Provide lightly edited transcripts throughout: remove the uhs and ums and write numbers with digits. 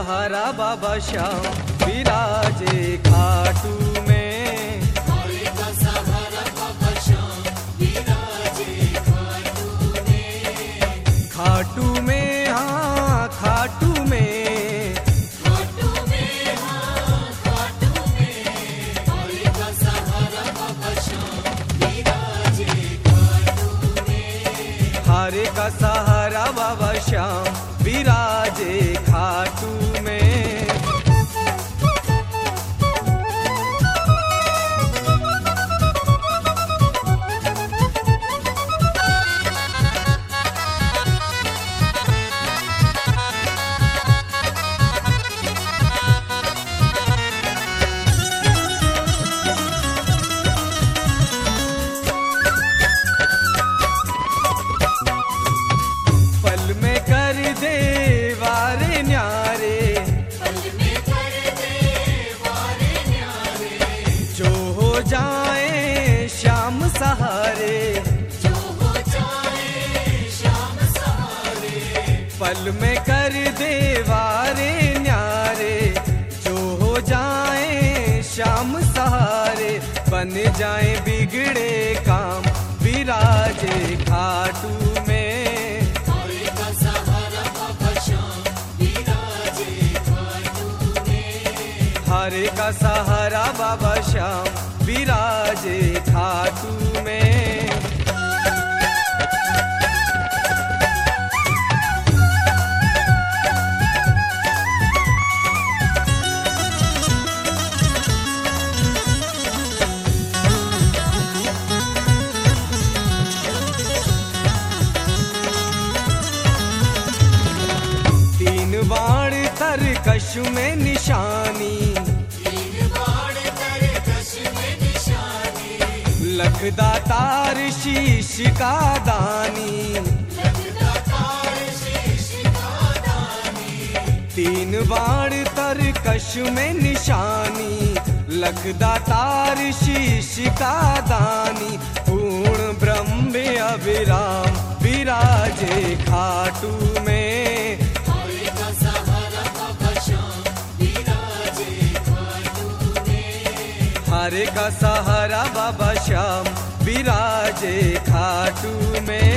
सहारा बाबा श्याम विराजे खाटू में। हरे का सहारा बाबा श्याम विराजे खाटू में। खाटू में हाँ खाटू में, खाटू में हाँ खाटू में। हरे का सहारा बाबा श्याम विराजे खाटू में। हरे का सहारा बाबा श्याम विराजे खाटू में। पल में कर दे वारे न्यारे, पल में कर दे वारे न्यारे। जो हो जाए श्याम सहारे। जो हो जाए श्याम सहारे। पल में कर दे वारे न्यारे, जो हो जाए श्याम सहारे। बन जाए बिगड़े काम विराजे खाटू में। हरे का सहारा बाबा श्याम विराजे खाटू में। हरे का सहारा बाबा श्याम विराजे खाटू में। तीन बाण तरकश में निशानी, तीन बाण तरकश में निशानी। लखदा तार शीश का दानी। लगता तार शीश का दानी। तीन बाण तरकश में निशानी, लखदा तार शीश का दानी। पूर्ण ब्रह्म अभिराम विराजे खाटू में। हरे का सहारा बाबा श्याम विराजे खाटू में। हरे का सहारा बाबा श्याम विराजे खाटू में।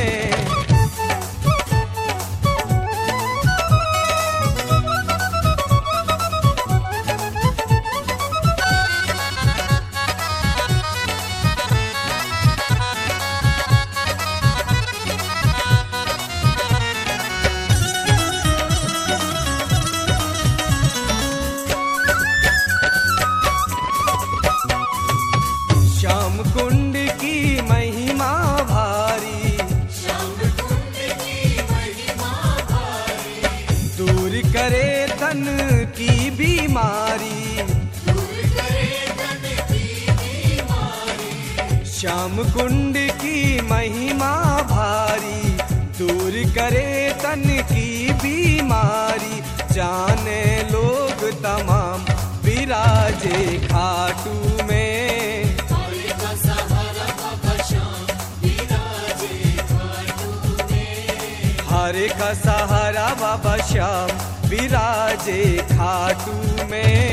श्याम कुंड की महिमा भारी, श्याम कुंड की महिमा भारी। दूर करे तन की बीमारी। दूर करे तन की बीमारी। श्याम कुंड की महिमा भारी, दूर करे तन की बीमारी। जाने लोग तमाम विराजे खाटू में। हरे का सहारा बाबा श्याम विराजे खाटू में। हरे का सहारा बाबा श्याम विराजे खाटू में।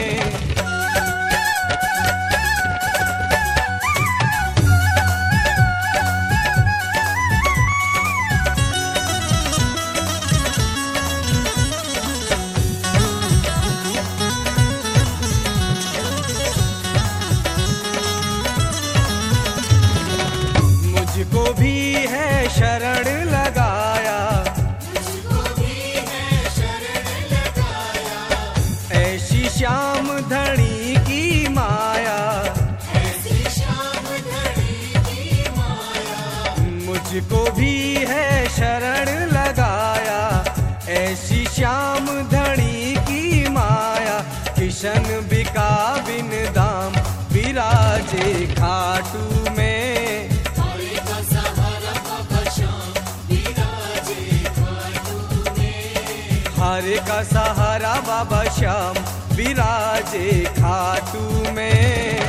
मुझको भी है शरण लगाया, मुझको भी है शरण लगाया। ऐसी श्याम धनी की माया। ऐसी श्याम धनी की माया। मुझको भी है शरण लगाया, ऐसी श्याम धनी की माया। किशन बिका बिन दाम विराजे खाटू में। हरे का सहारा बाबा श्याम विराजे खाटू में। हरे का सहारा बाबा श्याम विराजे खाटू में।